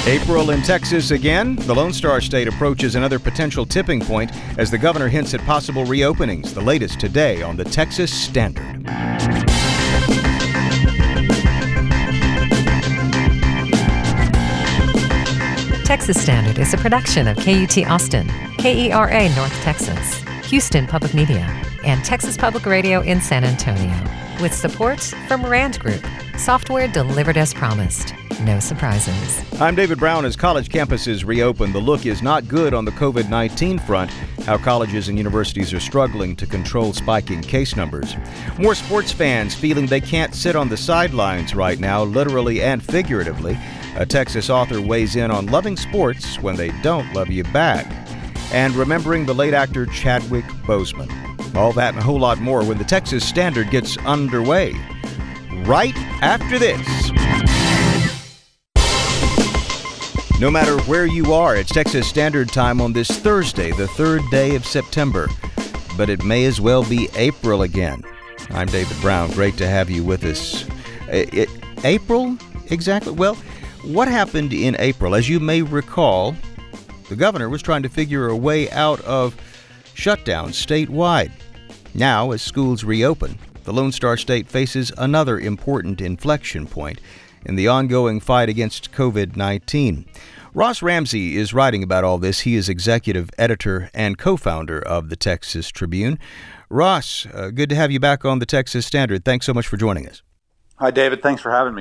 April in Texas again. The Lone Star State approaches another potential tipping point as the governor hints at possible reopenings. The latest today on the Texas Standard. Texas Standard is a production of KUT Austin, KERA North Texas, Houston Public Media, and Texas Public Radio in San Antonio. With support from Rand Group, software delivered as promised. No surprises. I'm David Brown. As college campuses reopen, the look is not good on the COVID-19 front, how colleges and universities are struggling to control spiking case numbers. More sports fans feeling they can't sit on the sidelines right now, literally and figuratively. A Texas author weighs in on loving sports when they don't love you back. And remembering the late actor Chadwick Boseman. All that and a whole lot more when the Texas Standard gets underway. Right after this. No matter where you are, it's Texas Standard Time on this Thursday, the third day of September. But it may as well be April again. I'm David Brown. Great to have you with us. April? Exactly. Well, what happened in April? As you may recall, the governor was trying to figure a way out of shutdown statewide. Now, as schools reopen, the Lone Star State faces another important inflection point in the ongoing fight against COVID-19. Ross Ramsey is writing about all this. He is executive editor and co-founder of the Texas Tribune. Ross, good to have you back on the Texas Standard. Thanks so much for joining us. Hi, David. Thanks for having me.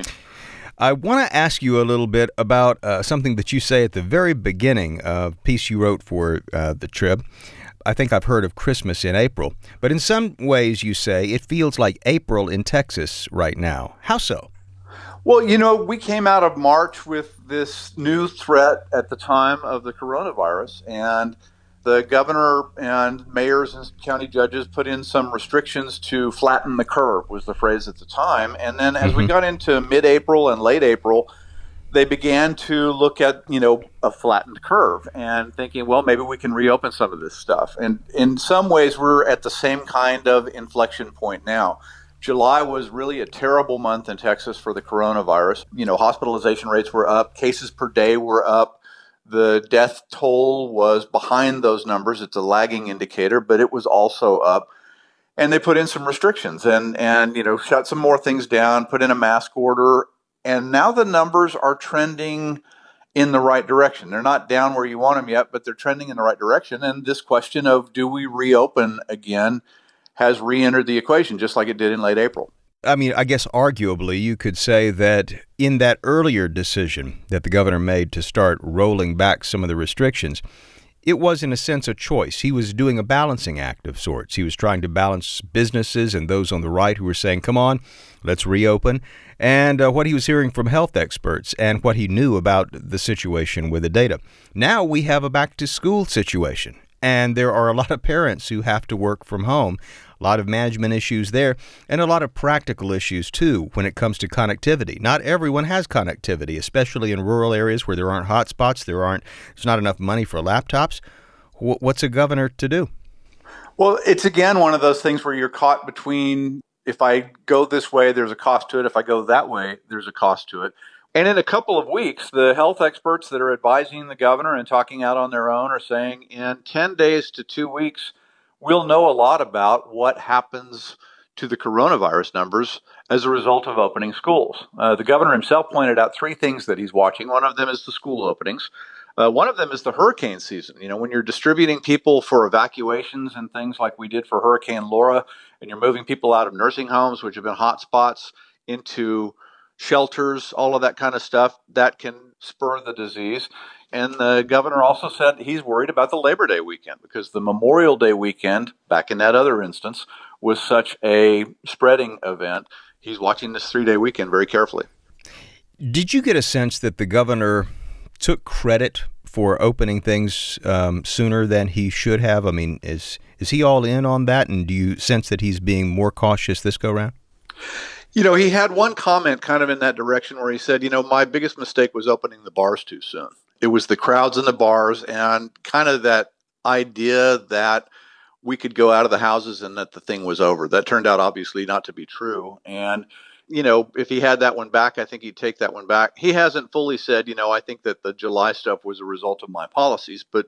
I want to ask you a little bit about something that you say at the very beginning of a piece you wrote for the Trib. I think I've heard of Christmas in April, but in some ways you say it feels like April in Texas right now. How so? Well, we came out of March with this new threat at the time of the coronavirus, and the governor and mayors and county judges put in some restrictions to flatten the curve, was the phrase at the time. And then as we got into mid-April and late April, they began to look at, a flattened curve and thinking, well, maybe we can reopen some of this stuff. And in some ways, we're at the same kind of inflection point now. July was really a terrible month in Texas for the coronavirus. Hospitalization rates were up, cases per day were up. The death toll was behind those numbers. It's a lagging indicator, but it was also up. And they put in some restrictions and shut some more things down, put in a mask order. And now the numbers are trending in the right direction. They're not down where you want them yet, but they're trending in the right direction. And this question of do we reopen again has re-entered the equation, just like it did in late April. I mean, I guess arguably you could say that in that earlier decision that the governor made to start rolling back some of the restrictions, it was in a sense a choice. He was doing a balancing act of sorts. He was trying to balance businesses and those on the right who were saying, come on, let's reopen, and what he was hearing from health experts and what he knew about the situation with the data. Now we have a back-to-school situation, and there are a lot of parents who have to work from home. A lot of management issues there, and a lot of practical issues, too, when it comes to connectivity. Not everyone has connectivity, especially in rural areas where there aren't hotspots, there's not enough money for laptops. What's a governor to do? Well, it's, again, one of those things where you're caught between, if I go this way, there's a cost to it. If I go that way, there's a cost to it. And in a couple of weeks, the health experts that are advising the governor and talking out on their own are saying in 10 days to 2 weeks, we'll know a lot about what happens to the coronavirus numbers as a result of opening schools. The governor himself pointed out three things that he's watching. One of them is the school openings. One of them is the hurricane season. When you're distributing people for evacuations and things like we did for Hurricane Laura, and you're moving people out of nursing homes, which have been hot spots, into shelters, all of that kind of stuff, that can spur the disease. And the governor also said he's worried about the Labor Day weekend because the Memorial Day weekend, back in that other instance, was such a spreading event. He's watching this 3-day weekend very carefully. Did you get a sense that the governor took credit for opening things sooner than he should have? I mean, is he all in on that? And do you sense that he's being more cautious this go round? He had one comment kind of in that direction where he said, my biggest mistake was opening the bars too soon. It was the crowds in the bars and kind of that idea that we could go out of the houses and that the thing was over. That turned out obviously not to be true. And if he had that one back, I think he'd take that one back. He hasn't fully said, I think that the July stuff was a result of my policies. But,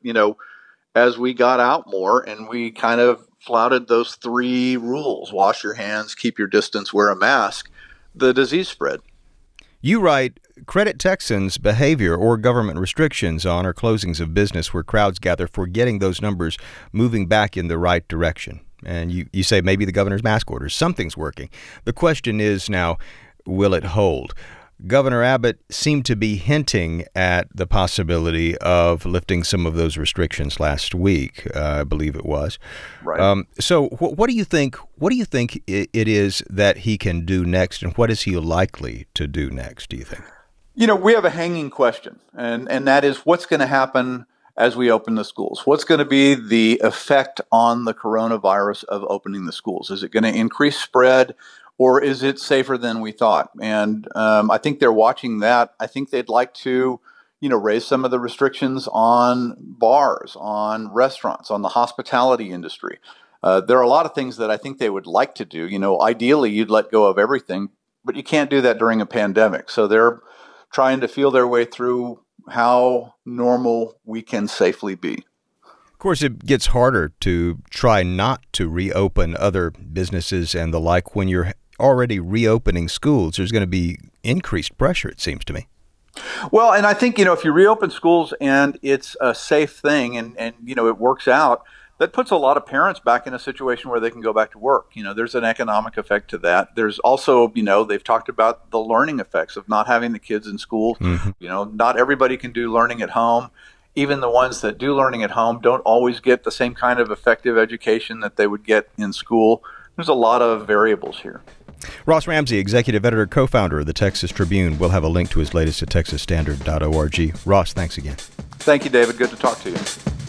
as we got out more and we kind of flouted those 3 rules, wash your hands, keep your distance, wear a mask, the disease spread. You write, credit Texans' behavior or government restrictions on or closings of business where crowds gather for getting those numbers moving back in the right direction. And you say maybe the governor's mask orders, something's working. The question is now, will it hold? Governor Abbott seemed to be hinting at the possibility of lifting some of those restrictions last week, I believe it was. Right. So what do you think? What do you think it is that he can do next, and what is he likely to do next, do you think? We have a hanging question, and that is what's going to happen as we open the schools? What's going to be the effect on the coronavirus of opening the schools? Is it going to increase spread? Or is it safer than we thought? And I think they're watching that. I think they'd like to, raise some of the restrictions on bars, on restaurants, on the hospitality industry. There are a lot of things that I think they would like to do. Ideally, you'd let go of everything, but you can't do that during a pandemic. So they're trying to feel their way through how normal we can safely be. Of course, it gets harder to try not to reopen other businesses and the like when you're already reopening schools. There's going to be increased pressure, it seems to me. Well, and I think, if you reopen schools and it's a safe thing and it works out, that puts a lot of parents back in a situation where they can go back to work. There's an economic effect to that. There's also, they've talked about the learning effects of not having the kids in school. Mm-hmm. Not everybody can do learning at home. Even the ones that do learning at home don't always get the same kind of effective education that they would get in school. There's a lot of variables here. Ross Ramsey, executive editor, co-founder of the Texas Tribune. We'll have a link to his latest at texasstandard.org. Ross, thanks again. Thank you, David. Good to talk to you.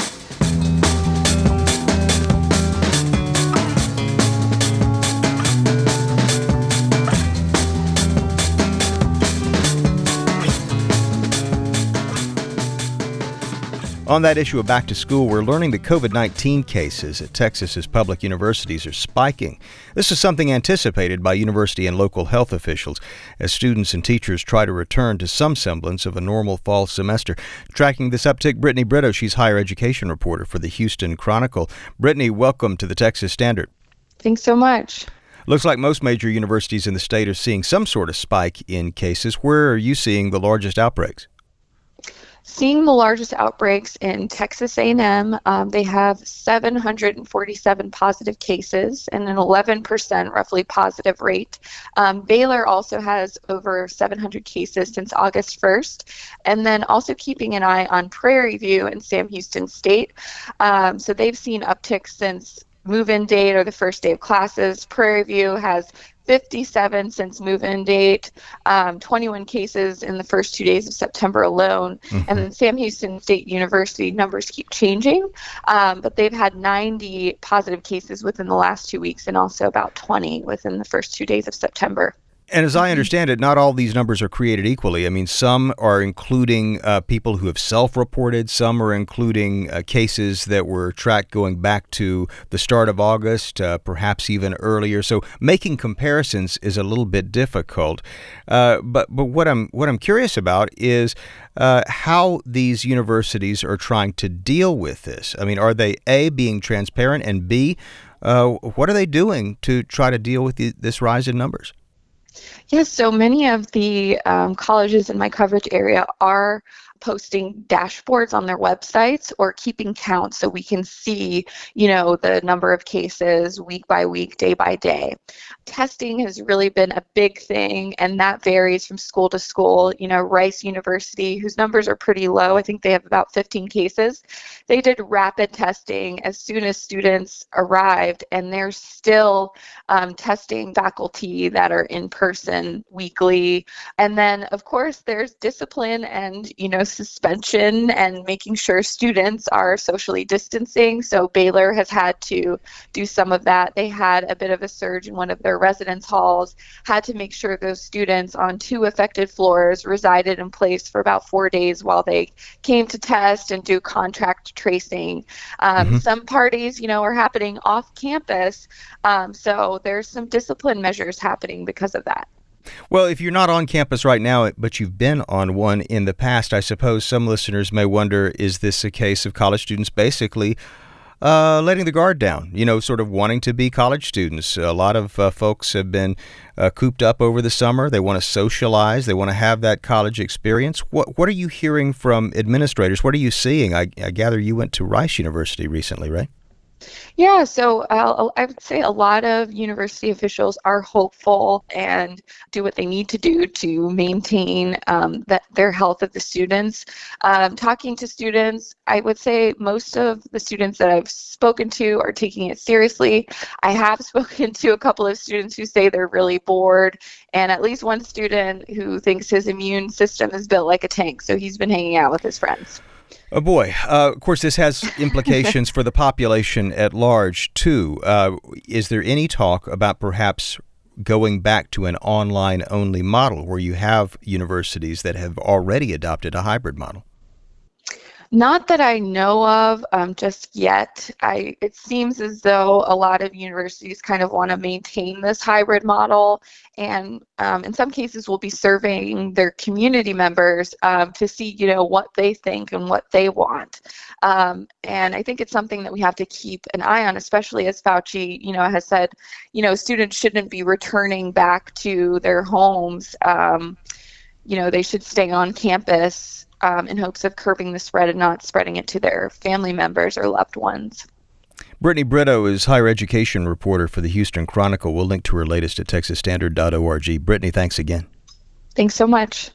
On that issue of back to school, we're learning that COVID-19 cases at Texas's public universities are spiking. This is something anticipated by university and local health officials as students and teachers try to return to some semblance of a normal fall semester. Tracking this uptick, Brittany Brito, she's higher education reporter for the Houston Chronicle. Brittany, welcome to the Texas Standard. Thanks so much. Looks like most major universities in the state are seeing some sort of spike in cases. Where are you seeing the largest outbreaks? Seeing the largest outbreaks in Texas A&M, they have 747 positive cases and an 11% roughly positive rate. Baylor also has over 700 cases since August 1st. And then also keeping an eye on Prairie View and Sam Houston State. So they've seen upticks since move-in date or the first day of classes. Prairie View has 57 since move-in date, 21 cases in the first 2 days of September alone. Mm-hmm. And then Sam Houston State University numbers keep changing, but they've had 90 positive cases within the last 2 weeks and also about 20 within the first 2 days of September. And as I understand it, not all these numbers are created equally. I mean, some are including people who have self-reported. Some are including cases that were tracked going back to the start of August, perhaps even earlier. So making comparisons is a little bit difficult. But what I'm curious about is how these universities are trying to deal with this. I mean, are they A, being transparent, and B, what are they doing to try to deal with this rise in numbers? Yes, so many of the colleges in my coverage area are posting dashboards on their websites or keeping count so we can see, the number of cases week by week, day by day. Testing has really been a big thing, and that varies from school to school. Rice University, whose numbers are pretty low, I think they have about 15 cases. They did rapid testing as soon as students arrived, and they're still testing faculty that are in person weekly. And then, of course, there's discipline and, suspension and making sure students are socially distancing. So Baylor has had to do some of that. They had a bit of a surge in one of their residence halls, had to make sure those students on 2 affected floors resided in place for about 4 days while they came to test and do contact tracing. Some parties, are happening off campus. So there's some discipline measures happening because of that. Well, if you're not on campus right now, but you've been on one in the past, I suppose some listeners may wonder, is this a case of college students basically letting the guard down, sort of wanting to be college students? A lot of folks have been cooped up over the summer. They want to socialize. They want to have that college experience. What are you hearing from administrators? What are you seeing? I gather you went to Rice University recently, right? Yeah, so I would say a lot of university officials are hopeful and do what they need to do to maintain their health of the students. Talking to students, I would say most of the students that I've spoken to are taking it seriously. I have spoken to a couple of students who say they're really bored, and at least one student who thinks his immune system is built like a tank, so he's been hanging out with his friends. Oh boy. Of course, this has implications for the population at large, too. Is there any talk about perhaps going back to an online-only model where you have universities that have already adopted a hybrid model? Not that I know of just yet. It seems as though a lot of universities kind of want to maintain this hybrid model, and in some cases will be surveying their community members to see, what they think and what they want. And I think it's something that we have to keep an eye on, especially as Fauci, has said, students shouldn't be returning back to their homes. They should stay on campus in hopes of curbing the spread and not spreading it to their family members or loved ones. Brittany Brito is higher education reporter for the Houston Chronicle. We'll link to her latest at texasstandard.org. Brittany, thanks again. Thanks so much.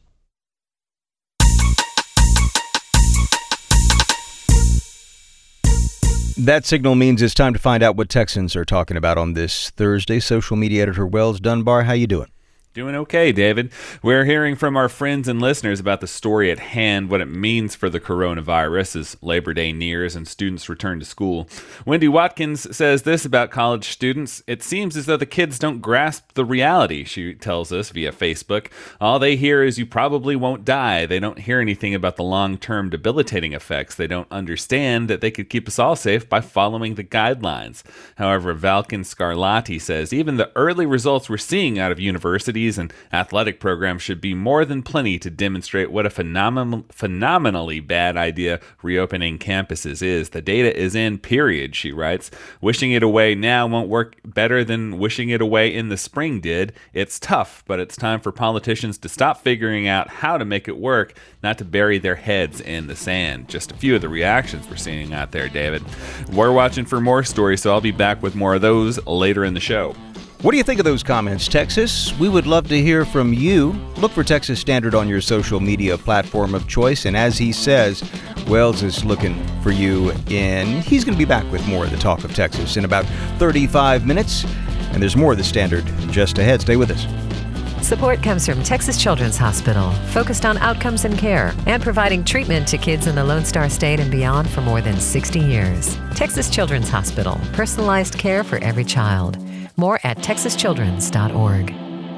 That signal means it's time to find out what Texans are talking about on this Thursday. Social media editor Wells Dunbar, how you doing? Doing okay, David. We're hearing from our friends and listeners about the story at hand, what it means for the coronavirus as Labor Day nears and students return to school. Wendy Watkins says this about college students: it seems as though the kids don't grasp the reality, she tells us via Facebook. All they hear is you probably won't die. They don't hear anything about the long-term debilitating effects. They don't understand that they could keep us all safe by following the guidelines. However, Valkin Scarlatti says even the early results we're seeing out of universities and athletic programs should be more than plenty to demonstrate what a phenomenally bad idea reopening campuses is. The data is in, period, she writes. Wishing it away now won't work better than wishing it away in the spring did. It's tough, but it's time for politicians to stop figuring out how to make it work, not to bury their heads in the sand. Just a few of the reactions we're seeing out there, David. We're watching for more stories, so I'll be back with more of those later in the show. What do you think of those comments, Texas? We would love to hear from you. Look for Texas Standard on your social media platform of choice. And as he says, Wells is looking for you he's going to be back with more of the Talk of Texas in about 35 minutes. And there's more of the Standard just ahead. Stay with us. Support comes from Texas Children's Hospital, focused on outcomes and care, and providing treatment to kids in the Lone Star State and beyond for more than 60 years. Texas Children's Hospital, personalized care for every child. More at texaschildrens.org.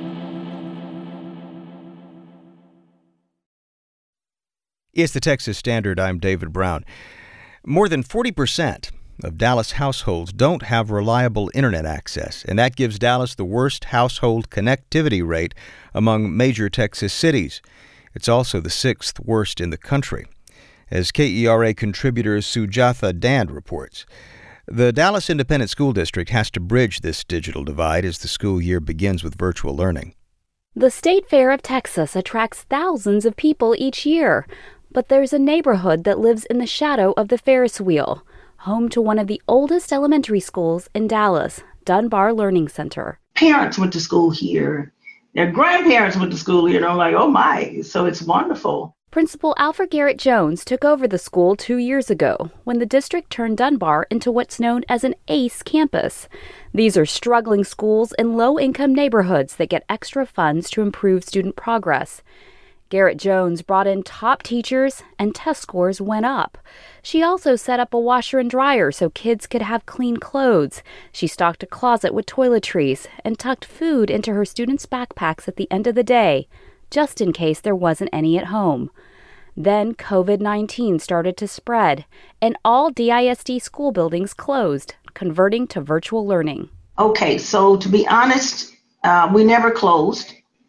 It's the Texas Standard. I'm David Brown. More than 40% of Dallas households don't have reliable internet access, and that gives Dallas the worst household connectivity rate among major Texas cities. It's also the 6th worst in the country, as KERA contributor Sujatha Dand reports. The Dallas Independent School District has to bridge this digital divide as the school year begins with virtual learning. The State Fair of Texas attracts thousands of people each year, but there's a neighborhood that lives in the shadow of the Ferris wheel, home to one of the oldest elementary schools in Dallas, Dunbar Learning Center. Parents went to school here. Their grandparents went to school here, and I'm like, oh my, so it's wonderful. Principal Alfred Garrett Jones took over the school 2 years ago when the district turned Dunbar into what's known as an ACE campus. These are struggling schools in low-income neighborhoods that get extra funds to improve student progress. Garrett Jones brought in top teachers and test scores went up. She also set up a washer and dryer so kids could have clean clothes. She stocked a closet with toiletries and tucked food into her students' backpacks at the end of the day, just in case there wasn't any at home. Then COVID-19 started to spread, and all DISD school buildings closed, converting to virtual learning. Okay, so to be honest, we never closed.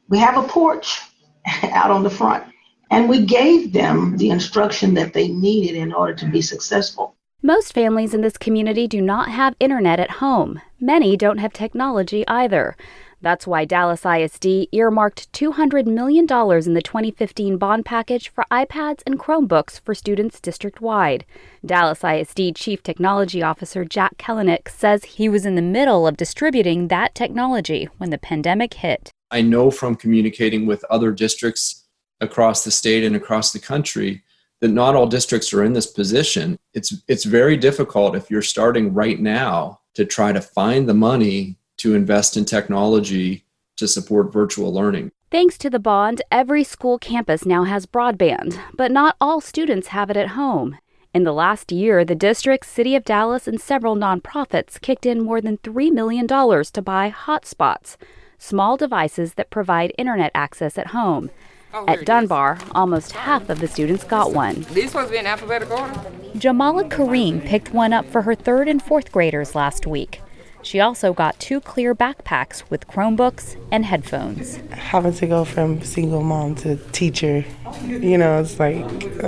We have a porch out on the front, and we gave them the instruction that they needed in order to be successful. Most families in this community do not have internet at home. Many don't have technology either. That's why Dallas ISD earmarked $200 million in the 2015 bond package for iPads and Chromebooks for students district-wide. Dallas ISD Chief Technology Officer Jack Kellenick says he was in the middle of distributing that technology when the pandemic hit. I know from communicating with other districts across the state and across the country that not all districts are in this position. It's very difficult if you're starting right now to try to find the money to invest in technology to support virtual learning. Thanks to the bond, every school campus now has broadband, but not all students have it at home. In the last year, the district, City of Dallas, and several nonprofits kicked in more than $3 million to buy hotspots, small devices that provide internet access at home. At Dunbar, almost half of the students got one. These supposed to be in alphabetical order? Jamala Kareem picked one up for her 3rd and 4th graders last week. She also got 2 clear backpacks with Chromebooks and headphones. Having to go from single mom to teacher, it's like,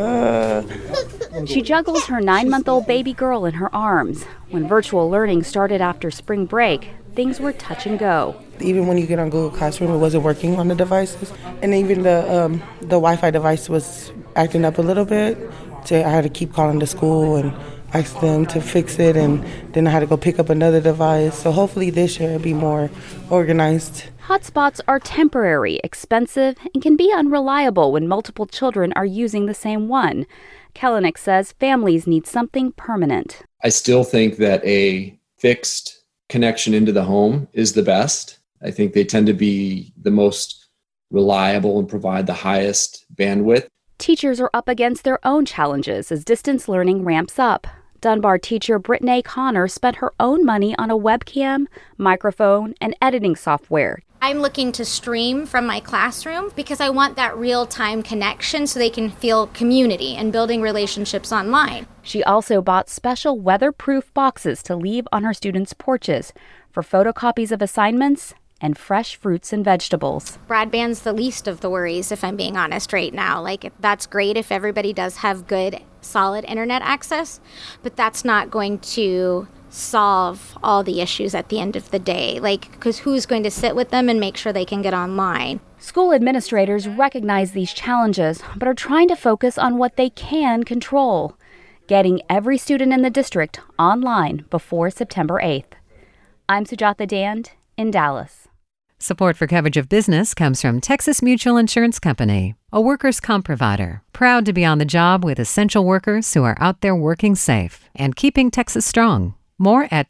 She juggles her 9-month-old baby girl in her arms. When virtual learning started after spring break, things were touch and go. Even when you get on Google Classroom, it wasn't working on the devices. And even the Wi-Fi device was acting up a little bit. So I had to keep calling the school and ask them to fix it, and then I had to go pick up another device. So hopefully this year it'll be more organized. Hotspots are temporary, expensive, and can be unreliable when multiple children are using the same one. Kellenick says families need something permanent. I still think that a fixed connection into the home is the best. I think they tend to be the most reliable and provide the highest bandwidth. Teachers are up against their own challenges as distance learning ramps up. Dunbar teacher Brittany Connor spent her own money on a webcam, microphone, and editing software. I'm looking to stream from my classroom because I want that real-time connection so they can feel community and building relationships online. She also bought special weatherproof boxes to leave on her students' porches for photocopies of assignments and fresh fruits and vegetables. Broadband's the least of the worries, if I'm being honest right now. That's great if everybody does have good, solid internet access, but that's not going to solve all the issues at the end of the day. Because who's going to sit with them and make sure they can get online? School administrators recognize these challenges, but are trying to focus on what they can control, getting every student in the district online before September 8th. I'm Sujatha Dand in Dallas. Support for coverage of business comes from Texas Mutual Insurance Company, a workers' comp provider, proud to be on the job with essential workers who are out there working safe and keeping Texas strong. More at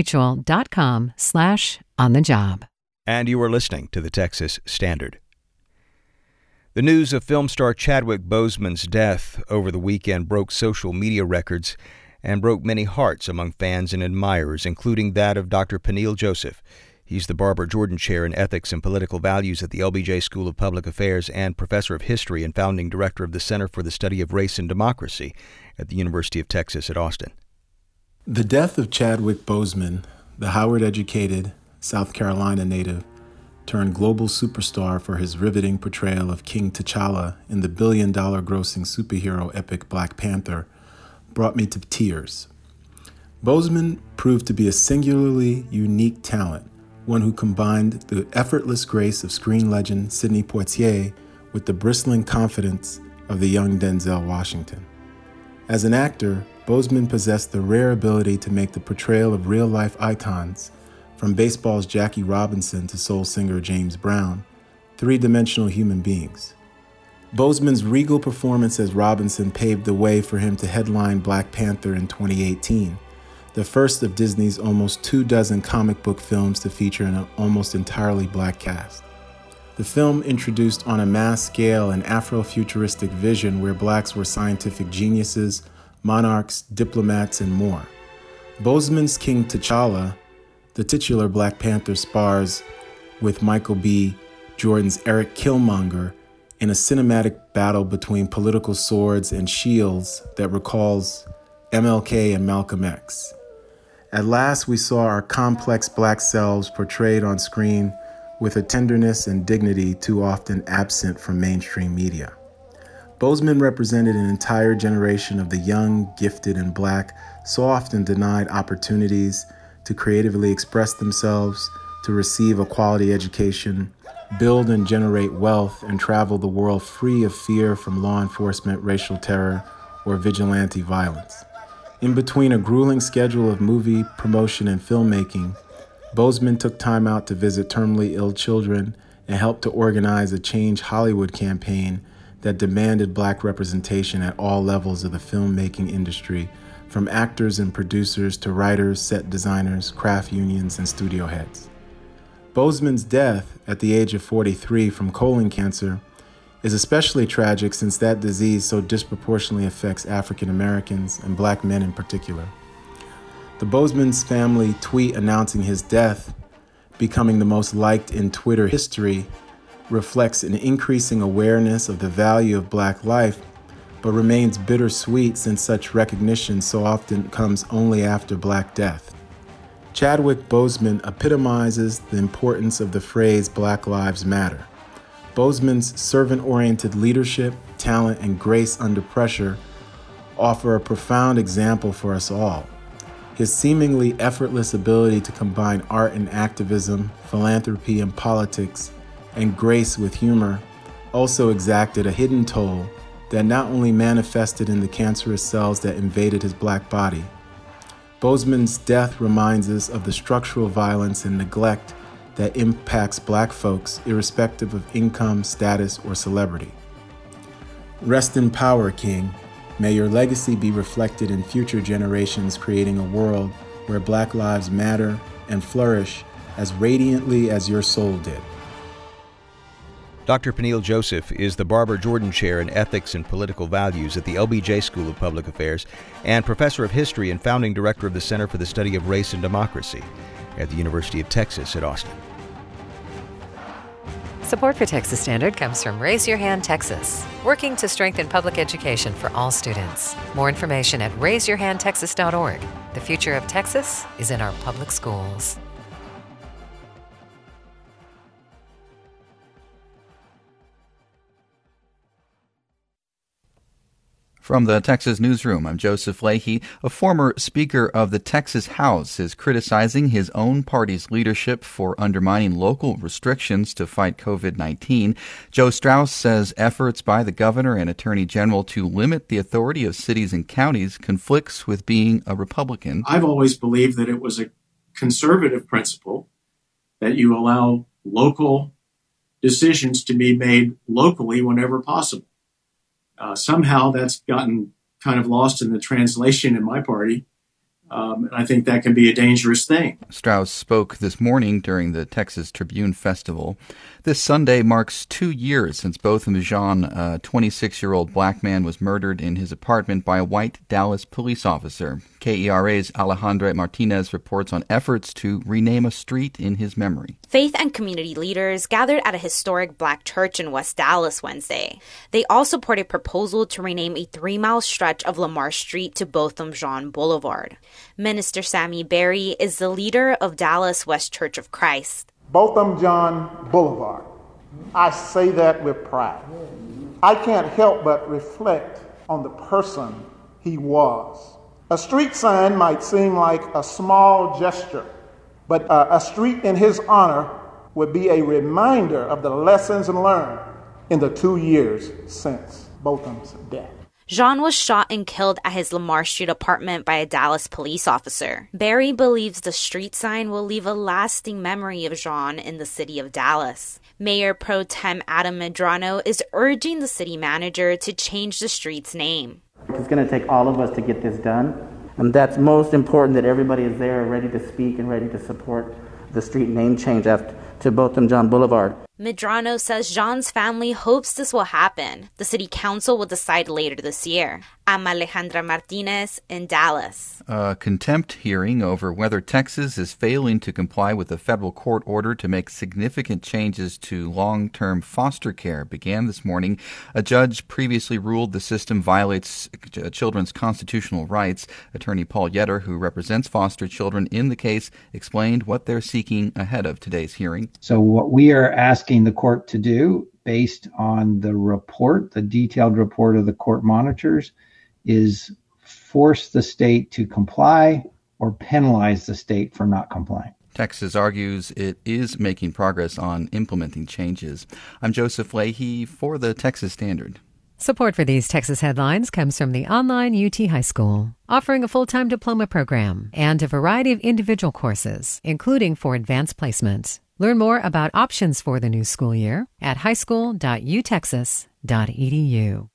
texasmutual.com/onthejob. And you are listening to the Texas Standard. The news of film star Chadwick Boseman's death over the weekend broke social media records and broke many hearts among fans and admirers, including that of Dr. Peniel Joseph. He's the Barbara Jordan Chair in Ethics and Political Values at the LBJ School of Public Affairs and Professor of History and founding director of the Center for the Study of Race and Democracy at the University of Texas at Austin. The death of Chadwick Boseman, the Howard-educated South Carolina native, turned global superstar for his riveting portrayal of King T'Challa in the billion-dollar grossing superhero epic Black Panther, brought me to tears. Boseman proved to be a singularly unique talent, one who combined the effortless grace of screen legend Sidney Poitier with the bristling confidence of the young Denzel Washington. As an actor, Boseman possessed the rare ability to make the portrayal of real-life icons, from baseball's Jackie Robinson to soul singer James Brown, three-dimensional human beings. Boseman's regal performance as Robinson paved the way for him to headline Black Panther in 2018, the first of Disney's almost 24 comic book films to feature an almost entirely black cast. The film introduced on a mass scale an Afrofuturistic vision where blacks were scientific geniuses, monarchs, diplomats, and more. Boseman's King T'Challa, the titular Black Panther, spars with Michael B. Jordan's Eric Killmonger in a cinematic battle between political swords and shields that recalls MLK and Malcolm X. At last, we saw our complex black selves portrayed on screen with a tenderness and dignity too often absent from mainstream media. Bozeman represented an entire generation of the young, gifted, and Black, so often denied opportunities to creatively express themselves, to receive a quality education, build and generate wealth, and travel the world free of fear from law enforcement, racial terror, or vigilante violence. In between a grueling schedule of movie promotion and filmmaking, Bozeman took time out to visit terminally ill children and helped to organize a Change Hollywood campaign that demanded Black representation at all levels of the filmmaking industry, from actors and producers to writers, set designers, craft unions, and studio heads. Bozeman's death at the age of 43 from colon cancer is especially tragic since that disease so disproportionately affects African Americans and Black men in particular. The Bozeman's family tweet announcing his death, becoming the most liked in Twitter history, reflects an increasing awareness of the value of Black life, but remains bittersweet since such recognition so often comes only after Black death. Chadwick Boseman epitomizes the importance of the phrase Black Lives Matter. Bozeman's servant-oriented leadership, talent, and grace under pressure offer a profound example for us all. His seemingly effortless ability to combine art and activism, philanthropy and politics, and grace with humor also exacted a hidden toll that not only manifested in the cancerous cells that invaded his Black body. Bozeman's death reminds us of the structural violence and neglect that impacts Black folks irrespective of income, status, or celebrity. Rest in power, King. May your legacy be reflected in future generations, creating a world where Black lives matter and flourish as radiantly as your soul did. Dr. Peniel Joseph is the Barbara Jordan Chair in Ethics and Political Values at the LBJ School of Public Affairs and Professor of History and founding director of the Center for the Study of Race and Democracy at the University of Texas at Austin. Support for Texas Standard comes from Raise Your Hand Texas, working to strengthen public education for all students. More information at raiseyourhandtexas.org. The future of Texas is in our public schools. From the Texas Newsroom, I'm Joseph Leahy. A former Speaker of the Texas House is criticizing his own party's leadership for undermining local restrictions to fight COVID-19. Joe Straus says efforts by the governor and attorney general to limit the authority of cities and counties conflicts with being a Republican. I've always believed that it was a conservative principle that you allow local decisions to be made locally whenever possible. Somehow that's gotten kind of lost in the translation in my party, and I think that can be a dangerous thing. Straus spoke this morning during the Texas Tribune Festival. This Sunday marks 2 years since Botham Jean, a 26-year-old Black man, was murdered in his apartment by a white Dallas police officer. KERA's Alejandra Martinez reports on efforts to rename a street in his memory. Faith and community leaders gathered at a historic Black church in West Dallas Wednesday. They all support a proposal to rename a 3-mile stretch of Lamar Street to Botham Jean Boulevard. Minister Sammy Berry is the leader of Dallas West Church of Christ. Botham Jean Boulevard. I say that with pride. I can't help but reflect on the person he was. A street sign might seem like a small gesture, but a street in his honor would be a reminder of the lessons learned in the 2 years since Botham's death. Jean was shot and killed at his Lamar Street apartment by a Dallas police officer. Berry believes the street sign will leave a lasting memory of Jean in the city of Dallas. Mayor Pro Tem Adam Medrano is urging the city manager to change the street's name. It's going to take all of us to get this done. And that's most important, that everybody is there ready to speak and ready to support the street name change to Botham Jean Boulevard. Medrano says Jean's family hopes this will happen. The city council will decide later this year. I'm Alejandra Martinez in Dallas. A contempt hearing over whether Texas is failing to comply with a federal court order to make significant changes to long-term foster care began this morning. A judge previously ruled the system violates children's constitutional rights. Attorney Paul Yetter, who represents foster children in the case, explained what they're seeking ahead of today's hearing. So what we are asking the court to do, based on the report, the detailed report of the court monitors, is force the state to comply or penalize the state for not complying. Texas argues it is making progress on implementing changes. I'm Joseph Leahy for the Texas Standard. Support for these Texas headlines comes from the online UT High School, offering a full-time diploma program and a variety of individual courses, including for advanced placement. Learn more about options for the new school year at highschool.utexas.edu.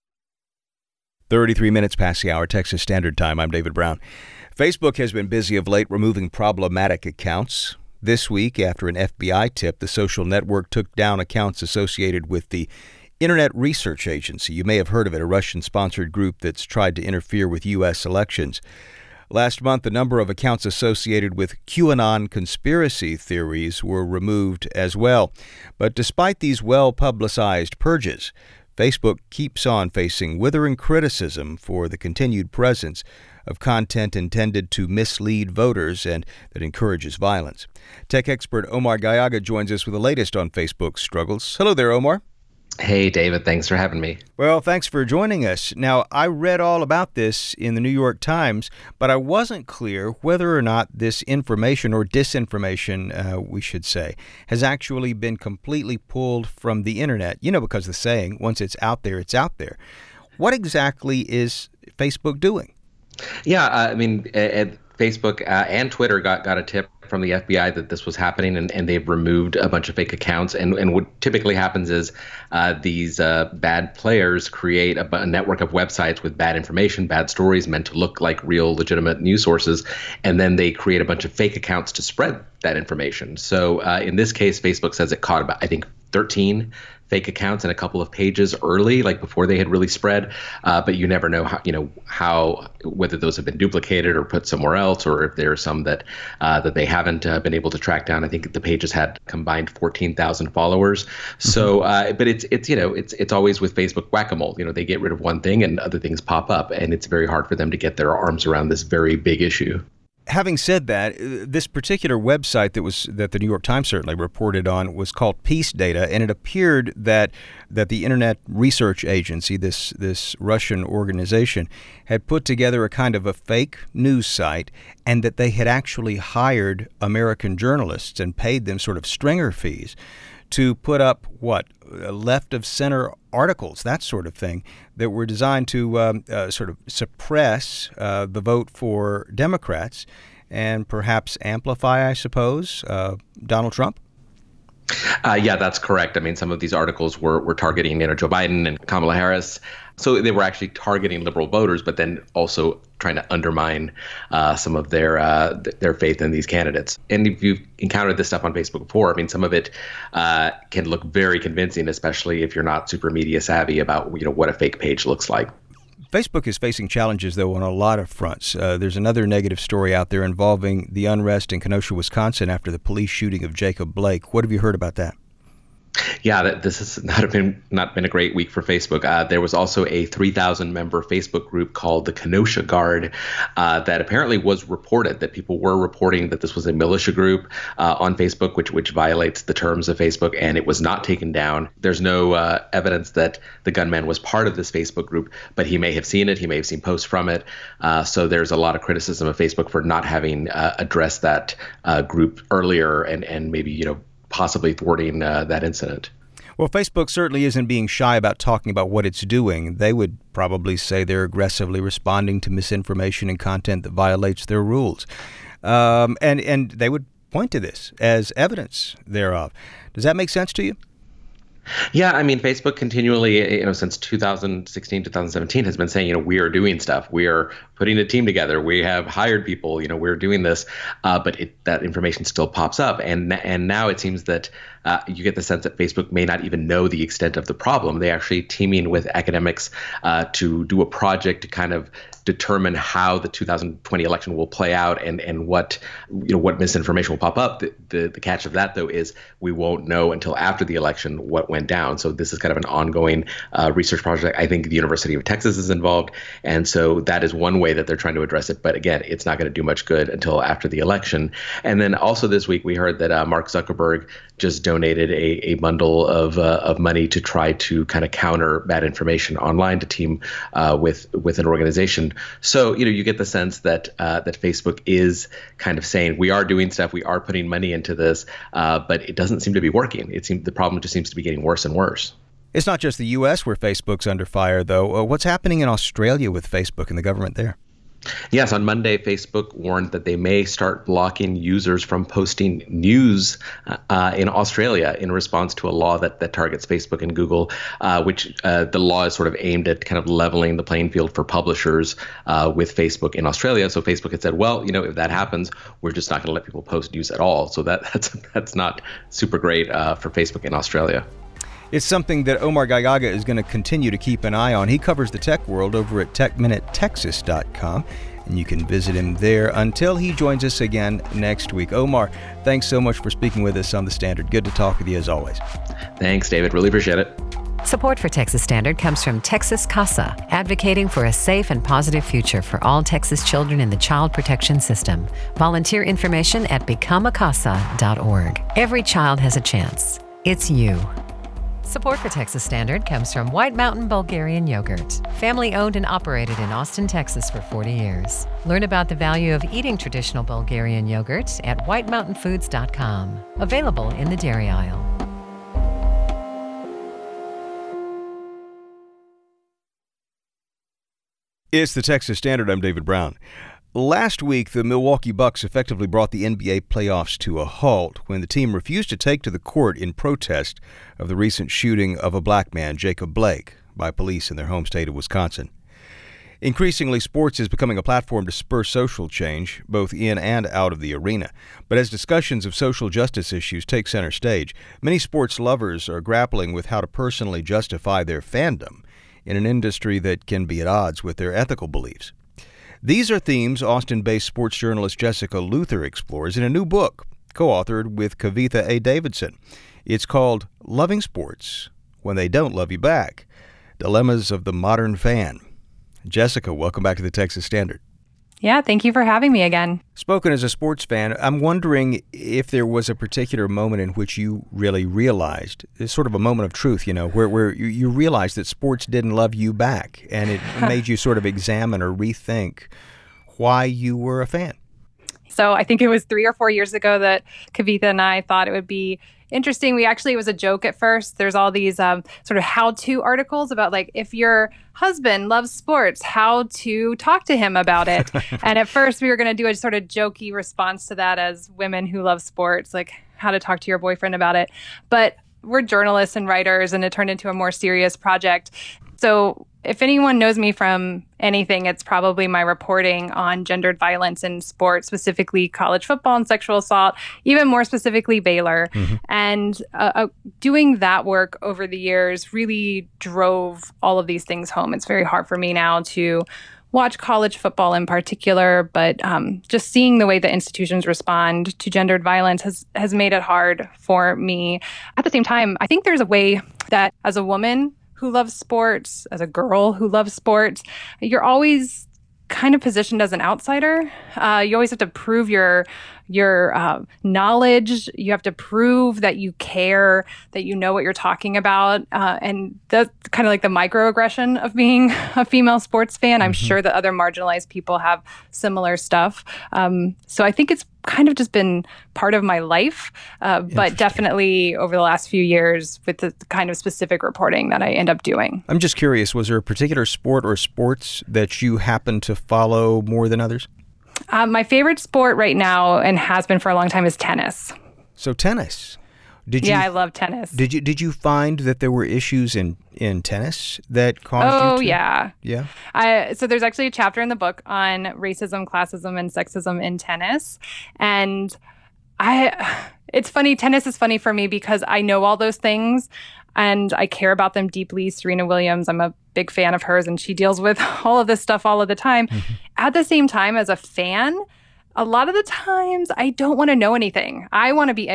33 minutes past the hour, Texas Standard Time. I'm David Brown. Facebook has been busy of late removing problematic accounts. This week, after an FBI tip, the social network took down accounts associated with the Internet Research Agency. You may have heard of it, a Russian-sponsored group that's tried to interfere with U.S. elections. Last month, a number of accounts associated with QAnon conspiracy theories were removed as well. But despite these well-publicized purges, Facebook keeps on facing withering criticism for the continued presence of content intended to mislead voters and that encourages violence. Tech expert Omar Gallaga joins us with the latest on Facebook's struggles. Hello there, Omar. Hey, David. Thanks for having me. Well, thanks for joining us. Now, I read all about this in the New York Times, but I wasn't clear whether or not this information or disinformation, we should say, has actually been completely pulled from the Internet. You know, because the saying, once it's out there, it's out there. What exactly is Facebook doing? Yeah, Facebook and Twitter got a tip from the FBI that this was happening, and they've removed a bunch of fake accounts. And what typically happens is these bad players create a network of websites with bad information, bad stories meant to look like real, legitimate news sources, and then they create a bunch of fake accounts to spread that information. So in this case, Facebook says it caught about, 13 fake accounts and a couple of pages early, like before they had really spread. But you never know how whether those have been duplicated or put somewhere else, or if there are some that they haven't been able to track down. I think the pages had combined 14,000 followers. So, but it's always with Facebook whack-a-mole. They get rid of one thing and other things pop up, and it's very hard for them to get their arms around this very big issue. Having said that, this particular website that the New York Times certainly reported on was called Peace Data, and it appeared that the Internet Research Agency, this Russian organization, had put together a kind of a fake news site, and that they had actually hired American journalists and paid them sort of stringer fees to put up left-of-center articles, that sort of thing, that were designed to sort of suppress the vote for Democrats and perhaps amplify, I suppose, Donald Trump? Yeah, that's correct. I mean, some of these articles were targeting Joe Biden and Kamala Harris. So they were actually targeting liberal voters, but then also trying to undermine some of their faith in these candidates. And if you've encountered this stuff on Facebook before, I mean, some of it can look very convincing, especially if you're not super media savvy about what a fake page looks like. Facebook is facing challenges, though, on a lot of fronts. There's another negative story out there involving the unrest in Kenosha, Wisconsin, after the police shooting of Jacob Blake. What have you heard about that? Yeah, this has not been a great week for Facebook. There was also a 3,000-member Facebook group called the Kenosha Guard that apparently was reported, that people were reporting that this was a militia group on Facebook, which violates the terms of Facebook, and it was not taken down. There's no evidence that the gunman was part of this Facebook group, but he may have seen it. He may have seen posts from it. So there's a lot of criticism of Facebook for not having addressed that group earlier and maybe, possibly thwarting that incident. Well, Facebook certainly isn't being shy about talking about what it's doing. They would probably say they're aggressively responding to misinformation and content that violates their rules. And they would point to this as evidence thereof. Does that make sense to you? Yeah, I mean, Facebook continually, since 2016, 2017 has been saying, we are doing stuff. We are putting a team together. We have hired people. We're doing this. But that information still pops up. And now it seems that you get the sense that Facebook may not even know the extent of the problem. They're actually teaming with academics to do a project to kind of determine how the 2020 election will play out and what misinformation will pop up. The catch of that, though, is we won't know until after the election what went went down. So this is kind of an ongoing research project. I think the University of Texas is involved. And so that is one way that they're trying to address it. But again, it's not going to do much good until after the election. And then also this week, we heard that Mark Zuckerberg just donated a bundle of money to try to kind of counter bad information online, to team with an organization. So, you get the sense that Facebook is kind of saying, we are doing stuff, we are putting money into this, but it doesn't seem to be working. The problem just seems to be getting worse and worse. It's not just the U.S. where Facebook's under fire, though. What's happening in Australia with Facebook and the government there? Yes, on Monday, Facebook warned that they may start blocking users from posting news in Australia in response to a law that targets Facebook and Google, which the law is sort of aimed at kind of leveling the playing field for publishers with Facebook in Australia. So Facebook had said, well, if that happens, we're just not going to let people post news at all. So that's not super great for Facebook in Australia. It's something that Omar Gagaga is going to continue to keep an eye on. He covers the tech world over at TechMinuteTexas.com, and you can visit him there until he joins us again next week. Omar, thanks so much for speaking with us on The Standard. Good to talk with you as always. Thanks, David. Really appreciate it. Support for Texas Standard comes from Texas CASA, advocating for a safe and positive future for all Texas children in the child protection system. Volunteer information at becomeacasa.org. Every child has a chance. It's you. Support for Texas Standard comes from White Mountain Bulgarian Yogurt, family-owned and operated in Austin, Texas for 40 years. Learn about the value of eating traditional Bulgarian yogurt at whitemountainfoods.com. Available in the dairy aisle. It's the Texas Standard. I'm David Brown. Last week, the Milwaukee Bucks effectively brought the NBA playoffs to a halt when the team refused to take to the court in protest of the recent shooting of a black man, Jacob Blake, by police in their home state of Wisconsin. Increasingly, sports is becoming a platform to spur social change, both in and out of the arena. But as discussions of social justice issues take center stage, many sports lovers are grappling with how to personally justify their fandom in an industry that can be at odds with their ethical beliefs. These are themes Austin-based sports journalist Jessica Luther explores in a new book, co-authored with Kavitha A. Davidson. It's called Loving Sports When They Don't Love You Back, Dilemmas of the Modern Fan. Jessica, welcome back to the Texas Standard. Yeah, thank you for having me again. Spoken as a sports fan, I'm wondering if there was a particular moment in which you really realized, it's sort of a moment of truth, where you realized that sports didn't love you back, and it made you sort of examine or rethink why you were a fan. So I think it was 3 or 4 years ago that Kavitha and I thought it would be interesting. It was a joke at first. There's all these sort of how-to articles about, like, if your husband loves sports, how to talk to him about it. And at first we were going to do a sort of jokey response to that as women who love sports, like how to talk to your boyfriend about it. But we're journalists and writers, and it turned into a more serious project. So if anyone knows me from anything, it's probably my reporting on gendered violence in sports, specifically college football and sexual assault, even more specifically Baylor. Mm-hmm. And doing that work over the years really drove all of these things home. It's very hard for me now to watch college football in particular, but just seeing the way that institutions respond to gendered violence has made it hard for me. At the same time, I think there's a way that as a woman who loves sports, as a girl who loves sports, you're always kind of positioned as an outsider. You always have to prove your knowledge. You have to prove that you care, that you know what you're talking about. And that's kind of like the microaggression of being a female sports fan. I'm sure that other marginalized people have similar stuff. So I think it's kind of just been part of my life, but definitely over the last few years with the kind of specific reporting that I end up doing. I'm just curious, was there a particular sport or sports that you happen to follow more than others? My favorite sport right now, and has been for a long time, is tennis. So tennis. I love tennis. Did you find that there were issues in tennis that caused you to? Yeah. Yeah? So there's actually a chapter in the book on racism, classism, and sexism in tennis. And it's funny, tennis is funny for me because I know all those things and I care about them deeply. Serena Williams, I'm a big fan of hers, and she deals with all of this stuff all of the time. Mm-hmm. At the same time, as a fan, a lot of the times I don't want to know anything. I want to be ignorant.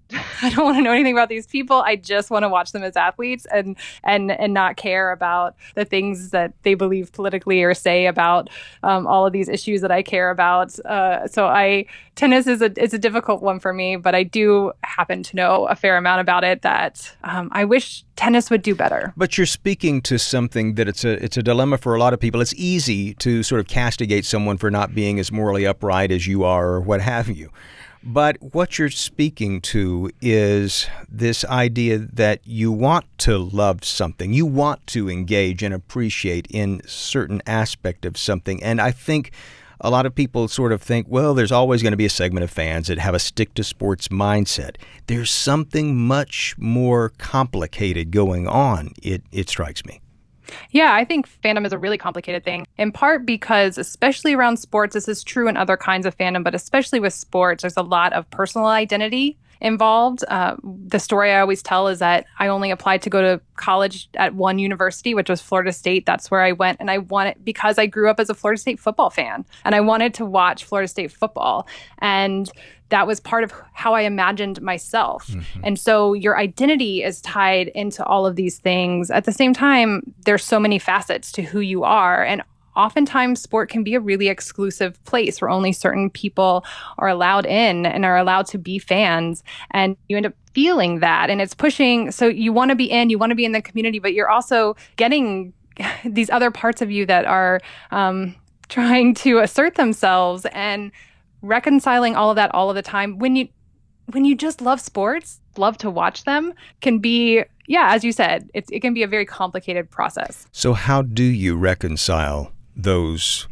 I don't want to know anything about these people. I just want to watch them as athletes and not care about the things that they believe politically or say about all of these issues that I care about. Tennis is a difficult one for me, but I do happen to know a fair amount about it that I wish tennis would do better. But you're speaking to something that it's a dilemma for a lot of people. It's easy to sort of castigate someone for not being as morally upright as you are or what have you. But what you're speaking to is this idea that you want to love something. You want to engage and appreciate in certain aspect of something. And I think a lot of people sort of think, well, there's always going to be a segment of fans that have a stick-to-sports mindset. There's something much more complicated going on, it strikes me. Yeah, I think fandom is a really complicated thing, in part because, especially around sports, this is true in other kinds of fandom, but especially with sports, there's a lot of personal identity involved. The story I always tell is that I only applied to go to college at one university, which was Florida State. That's where I went. And I wanted, because I grew up as a Florida State football fan, and I wanted to watch Florida State football. And that was part of how I imagined myself. Mm-hmm. And so your identity is tied into all of these things. At the same time, there's so many facets to who you are. And oftentimes sport can be a really exclusive place where only certain people are allowed in and are allowed to be fans. And you end up feeling that. And it's pushing. So you want to be in the community, but you're also getting these other parts of you that are trying to assert themselves, and reconciling all of that all of the time. When you just love sports, love to watch them, can be, as you said, it can be a very complicated process. So how do you reconcile those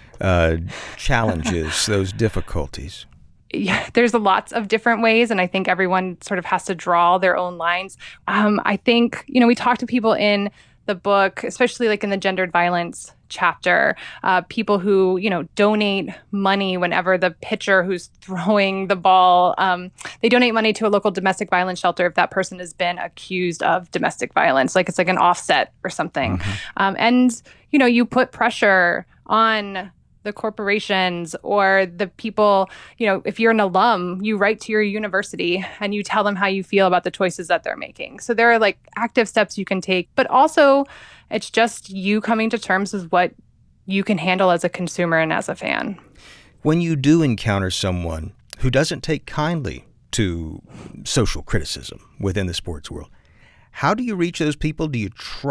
challenges, those difficulties? Yeah, there's lots of different ways, and I think everyone sort of has to draw their own lines. I think, we talk to people in the book, especially like in the gendered violence chapter, people who, donate money whenever the pitcher who's throwing the ball, they donate money to a local domestic violence shelter if that person has been accused of domestic violence, like it's like an offset or something. Mm-hmm. And, you put pressure on the corporations or the people, if you're an alum, you write to your university and you tell them how you feel about the choices that they're making. So there are like active steps you can take, but also it's just you coming to terms with what you can handle as a consumer and as a fan. When you do encounter someone who doesn't take kindly to social criticism within the sports world, how do you reach those people? Do you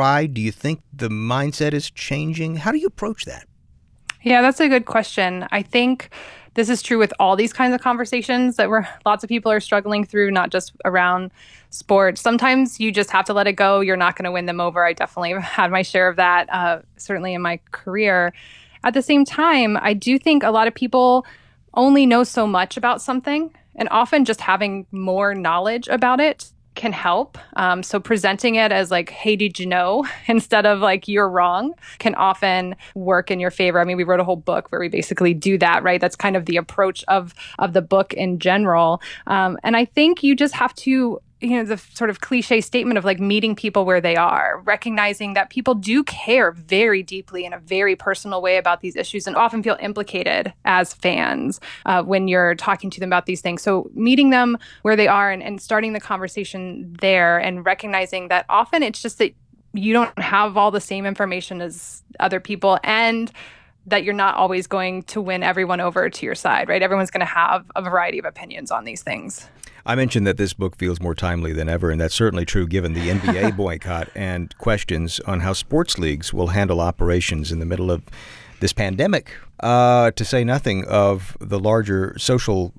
think the mindset is changing? How do you approach that? Yeah, that's a good question. I think this is true with all these kinds of conversations that lots of people are struggling through, not just around sports. Sometimes you just have to let it go. You're not going to win them over. I definitely had my share of that, certainly in my career. At the same time, I do think a lot of people only know so much about something, and often just having more knowledge about it can help. So presenting it as like, hey, did you know? Instead of like, you're wrong, can often work in your favor. I mean, we wrote a whole book where we basically do that, right? That's kind of the approach of the book in general. And I think you just have to, the sort of cliche statement of like meeting people where they are, recognizing that people do care very deeply in a very personal way about these issues and often feel implicated as fans when you're talking to them about these things. So meeting them where they are and starting the conversation there, and recognizing that often it's just that you don't have all the same information as other people, and that you're not always going to win everyone over to your side, right? Everyone's going to have a variety of opinions on these things. I mentioned that this book feels more timely than ever, and that's certainly true given the NBA boycott and questions on how sports leagues will handle operations in the middle of this pandemic, to say nothing of the larger social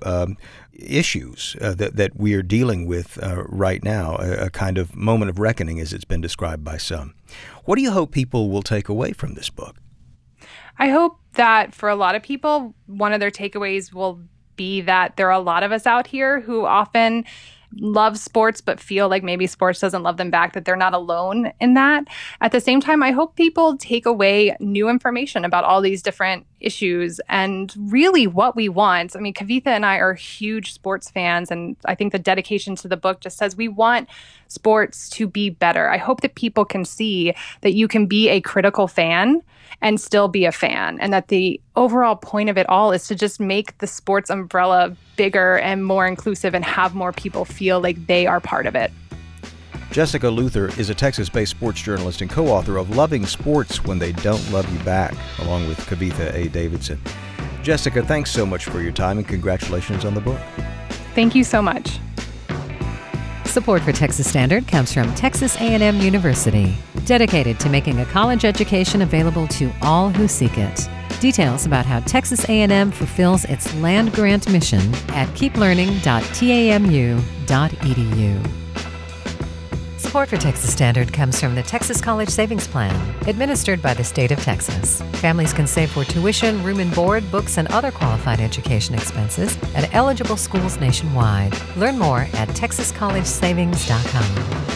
issues that we are dealing with right now, a kind of moment of reckoning as it's been described by some. What do you hope people will take away from this book? I hope that for a lot of people, one of their takeaways will be that there are a lot of us out here who often love sports but feel like maybe sports doesn't love them back, that they're not alone in that. At the same time, I hope people take away new information about all these different issues and really what we want. I mean, Kavitha and I are huge sports fans, and I think the dedication to the book just says we want sports to be better. I hope that people can see that you can be a critical fan and still be a fan, and that the overall point of it all is to just make the sports umbrella bigger and more inclusive and have more people feel like they are part of it. Jessica Luther is a Texas-based sports journalist and co-author of Loving Sports When They Don't Love You Back, along with Kavitha A. Davidson. Jessica, thanks so much for your time and congratulations on the book. Thank you so much. Support for Texas Standard comes from Texas A&M University, dedicated to making a college education available to all who seek it. Details about how Texas A&M fulfills its land-grant mission at keeplearning.tamu.edu. Support for Texas Standard comes from the Texas College Savings Plan, administered by the state of Texas. Families can save for tuition, room and board, books, and other qualified education expenses at eligible schools nationwide. Learn more at texascollegesavings.com.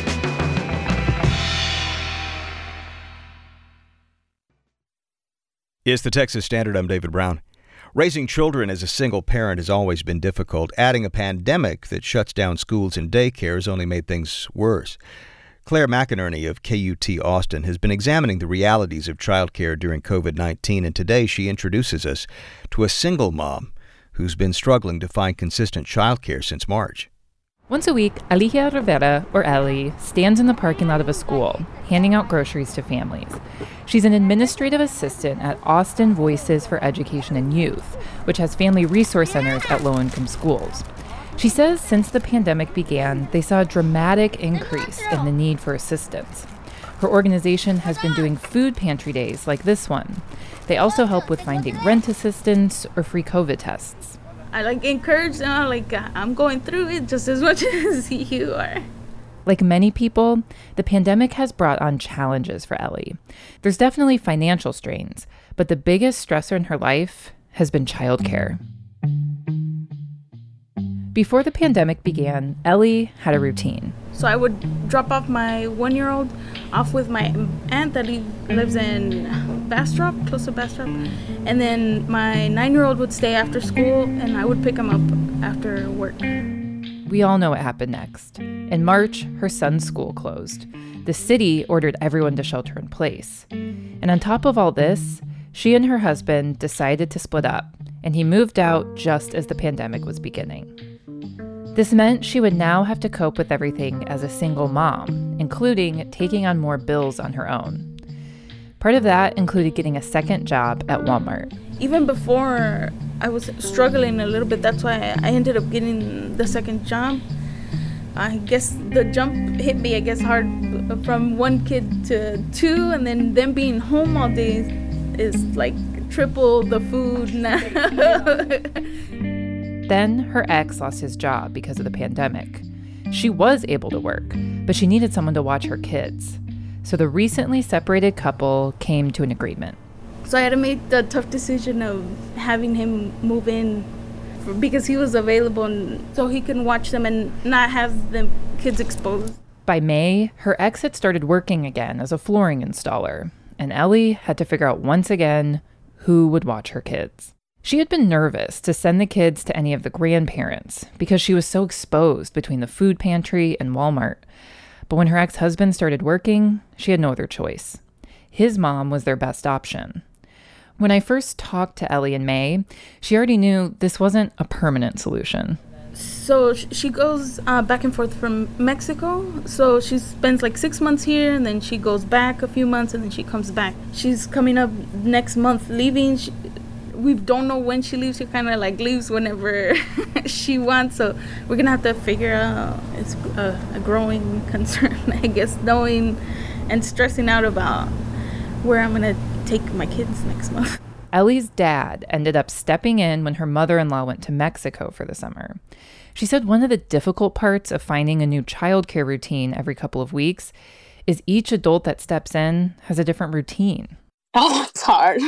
It's the Texas Standard. I'm David Brown. Raising children as a single parent has always been difficult. Adding a pandemic that shuts down schools and daycare has only made things worse. Claire McInerney of KUT Austin has been examining the realities of childcare during COVID-19, and today she introduces us to a single mom who's been struggling to find consistent childcare since March. Once a week, Alicia Rivera, or Ellie, stands in the parking lot of a school, handing out groceries to families. She's an administrative assistant at Austin Voices for Education and Youth, which has family resource centers at low-income schools. She says since the pandemic began, they saw a dramatic increase in the need for assistance. Her organization has been doing food pantry days like this one. They also help with finding rent assistance or free COVID tests. I encourage them, I'm going through it just as much as you are. Like many people, the pandemic has brought on challenges for Ellie. There's definitely financial strains, but the biggest stressor in her life has been childcare. Before the pandemic began, Ellie had a routine. So I would drop off my 1-year-old off with my aunt that lives in Bastrop, close to Bastrop. And then my 9-year-old would stay after school, and I would pick him up after work. We all know what happened next. In March, her son's school closed. The city ordered everyone to shelter in place. And on top of all this, she and her husband decided to split up, and he moved out just as the pandemic was beginning. This meant she would now have to cope with everything as a single mom, including taking on more bills on her own. Part of that included getting a second job at Walmart. Even before, I was struggling a little bit. That's why I ended up getting the second job. I guess the jump hit me, hard from 1 kid to 2, and then them being home all day is triple the food now. Then her ex lost his job because of the pandemic. She was able to work, but she needed someone to watch her kids. So the recently separated couple came to an agreement. So I had to make the tough decision of having him move in because he was available and so he can watch them and not have the kids exposed. By May, her ex had started working again as a flooring installer, and Ellie had to figure out once again who would watch her kids. She had been nervous to send the kids to any of the grandparents because she was so exposed between the food pantry and Walmart. But when her ex-husband started working, she had no other choice. His mom was their best option. When I first talked to Ellie in May, she already knew this wasn't a permanent solution. So she goes back and forth from Mexico. So she spends 6 months here, and then she goes back a few months, and then she comes back. She's coming up next month leaving. We don't know when she leaves. She kind of leaves whenever she wants. So we're going to have to figure out. It's a growing concern, I guess, knowing and stressing out about where I'm going to take my kids next month. Ellie's dad ended up stepping in when her mother-in-law went to Mexico for the summer. She said one of the difficult parts of finding a new childcare routine every couple of weeks is each adult that steps in has a different routine. Oh, it's hard.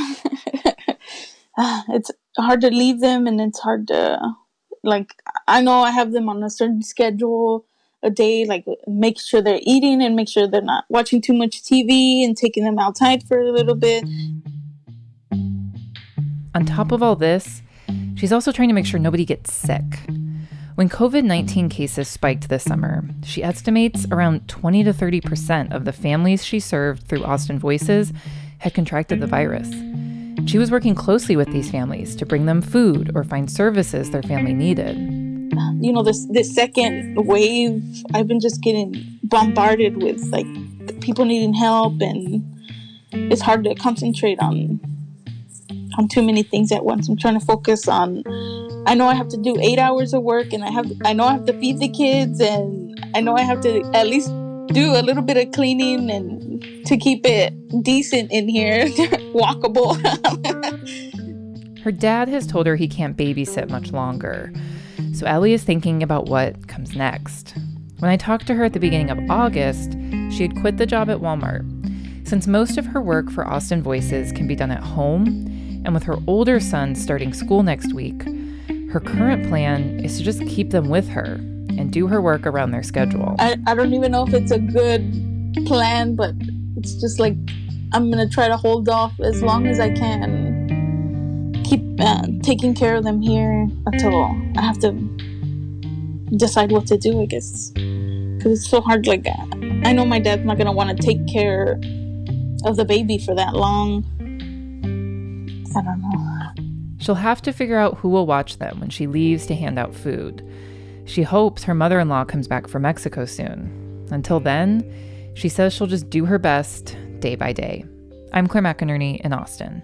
It's hard to leave them, and it's hard to, I know I have them on a certain schedule a day, make sure they're eating and make sure they're not watching too much TV and taking them outside for a little bit. On top of all this, she's also trying to make sure nobody gets sick. When COVID-19 cases spiked this summer, she estimates around 20 to 30% of the families she served through Austin Voices had contracted the virus. She was working closely with these families to bring them food or find services their family needed. You know, this second wave, I've been just getting bombarded with like people needing help, and it's hard to concentrate on too many things at once. I'm trying to focus on, I know I have to do 8 hours of work, and I know I have to feed the kids, and I know I have to at least do a little bit of cleaning and to keep it decent in here, walkable. Her dad has told her he can't babysit much longer, so Ellie is thinking about what comes next. When I talked to her at the beginning of August, she had quit the job at Walmart. Since most of her work for Austin Voices can be done at home, and with her older son starting school next week, her current plan is to just keep them with her and do her work around their schedule. I don't even know if it's a good plan, but it's just like I'm going to try to hold off as long as I can. Keep taking care of them here until I have to decide what to do, I guess. Because it's so hard. Like, I know my dad's not going to want to take care of the baby for that long. I don't know. She'll have to figure out who will watch them when she leaves to hand out food. She hopes her mother-in-law comes back from Mexico soon. Until then, she says she'll just do her best day by day. I'm Claire McInerney in Austin.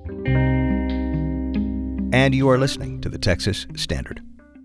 And you are listening to the Texas Standard.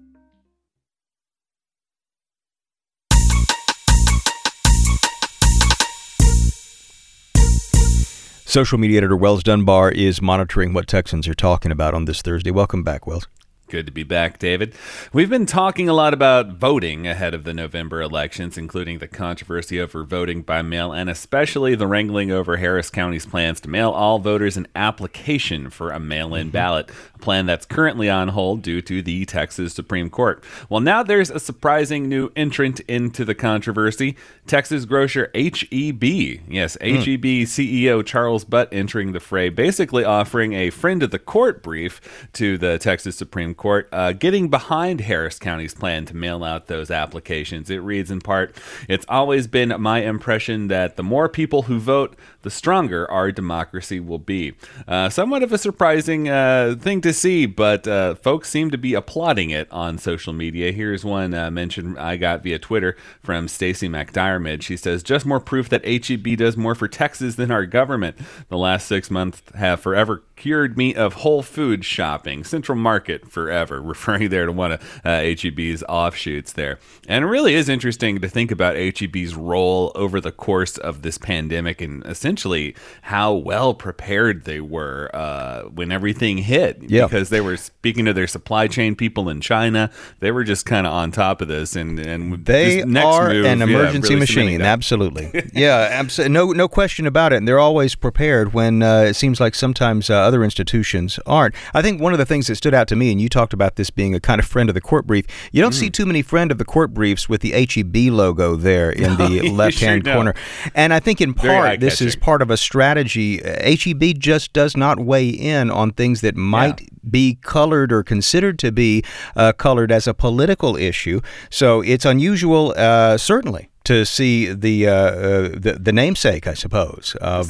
Social media editor Wells Dunbar is monitoring what Texans are talking about on this Thursday. Welcome back, Wells. Good to be back, David. We've been talking a lot about voting ahead of the November elections, including the controversy over voting by mail and especially the wrangling over Harris County's plans to mail all voters an application for a mail-in ballot, a plan that's currently on hold due to the Texas Supreme Court. Well, now there's a surprising new entrant into the controversy, Texas grocer H-E-B. Yes, H-E-B CEO Charles Butt entering the fray, basically offering a friend of the court brief to the Texas Supreme Court, getting behind Harris County's plan to mail out those applications. It reads in part, "It's always been my impression that the more people who vote, the stronger our democracy will be." Somewhat of a surprising thing to see, but folks seem to be applauding it on social media. Here's one mention I got via Twitter from Stacey McDiarmid. She says, "Just more proof that HEB does more for Texas than our government. The last 6 months have forever cured me of Whole Foods shopping. Central Market forever," referring there to one of HEB's offshoots there. And it really is interesting to think about HEB's role over the course of this pandemic and essentially how well prepared they were when everything hit. Yeah. Because they were speaking to their supply chain people in China. They were just kind of on top of this. And they this next are move, an emergency really machine. Absolutely. Yeah, no question about it. And they're always prepared when it seems like sometimes other institutions aren't. I think one of the things that stood out to me, and you talked about this being a kind of friend of the court brief, you don't see too many friend of the court briefs with the HEB logo there in the left-hand corner. And I think in part this is part of a strategy. HEB just does not weigh in on things that might be colored or considered to be colored as a political issue. So it's unusual, certainly, to see the namesake, I suppose, of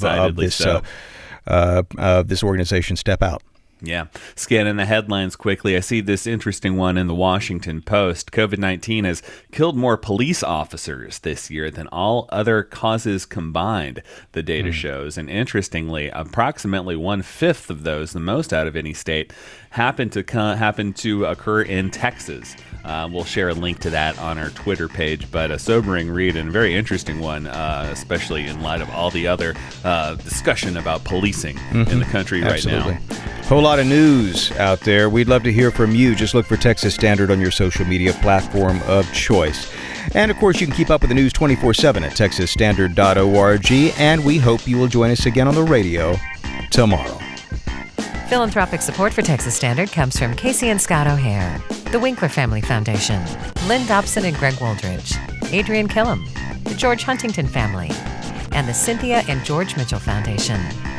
this organization step out. Yeah. Scanning the headlines quickly, I see this interesting one in the Washington Post. COVID-19 has killed more police officers this year than all other causes combined, the data shows. And interestingly, approximately 1/5 of those, the most out of any state, happen to occur in Texas. We'll share a link to that on our Twitter page, but a sobering read and a very interesting one, especially in light of all the other discussion about policing in the country right now. Whole lot of news out there. We'd love to hear from you. Just look for Texas Standard on your social media platform of choice. And, of course, you can keep up with the news 24/7 at texasstandard.org, and we hope you will join us again on the radio tomorrow. Philanthropic support for Texas Standard comes from Casey and Scott O'Hare, the Winkler Family Foundation, Lynn Dobson and Greg Wooldridge, Adrian Killam, the George Huntington Family, and the Cynthia and George Mitchell Foundation.